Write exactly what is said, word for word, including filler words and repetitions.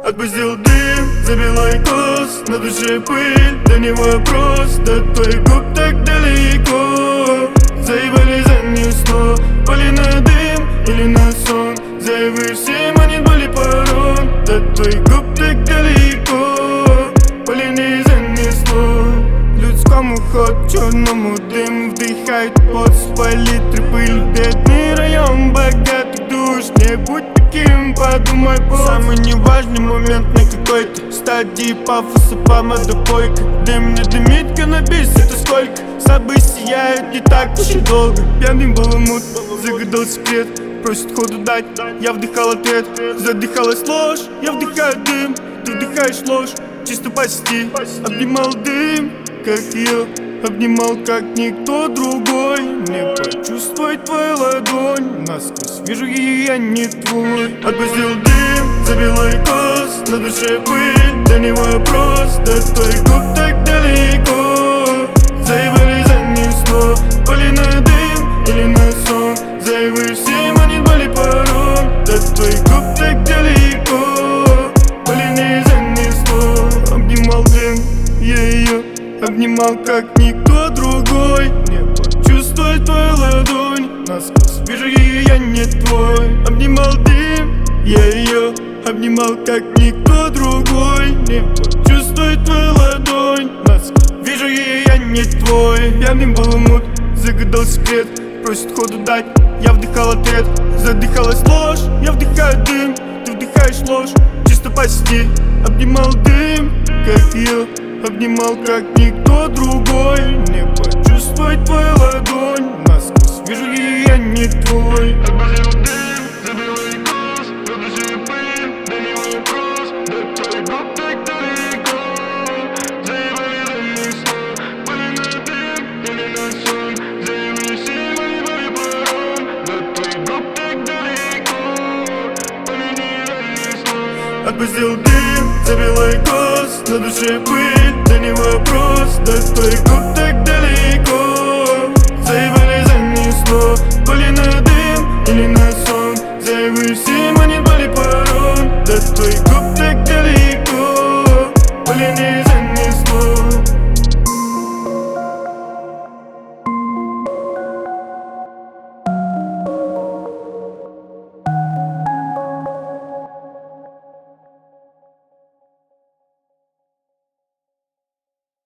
Отпустил дым, забилай кос, на душе пыль, да не вопрос. До твоих губ так далеко. Заебали, занесло, пали на дым или на сон. Заявишь, все манит боли порон. До твоих губ так далеко, пали не занесло. Людскому ход, черному дыму вдыхает пот с палитры пыль. Бедный район богатых душ, не будь таким, подумай, босс. Самый неважный момент на какой-то стадии пафоса, помада пойка. Дым не дымит, каннабис, это сколько? События сияют не так уж и долго. Пьяный баламут, загадал секрет, просит ходу дать, я вдыхал ответ. Задыхалась ложь, я вдыхаю дым, ты вдыхаешь ложь, чисто почти. Обнимал дым, как я обнимал, как никто другой. Не почувствовать твою ладонь, насквозь вижу ее, я не твой. Отпустил дым, забилай кос, на душе пыль, да не вопрос. До твоих губ так далеко. Заебали, занесло, пали на дым или на сон. Заявишь, все манит боли порон. До твоих губ так далеко, пали не занесло. Обнимал дым, я ее обнимал, как никто другой. Не почувствовать твою ладонь, насквозь вижу ее, я не твой. Обнимал дым, я ее обнимал, как никто другой. Не почувствовать твою ладонь, насквозь вижу ее, я не твой. Пьяный баламут, загадал секрет, просит ходу дать, я вдыхал ответ. Задыхалась ложь, я вдыхаю дым, ты вдыхаешь ложь, чисто почти. Обнимал дым, как я обнимал, как никто другой. Не почувствовать твою ладонь, насквозь вижу ее, я не твой. Отпустил дым, забилай кос, на душе пыль, да не вопрос. До твоих губ так далеко. Заебали, занесло, пали на дым или на сон. Заявишь, все мои боли порон. До твоих губ так далеко, пали не занесло. Отпустил дым, забилай кос, на душе пыль, да не вопрос. До твоих губ так далеко. Заебали, занесло, пали на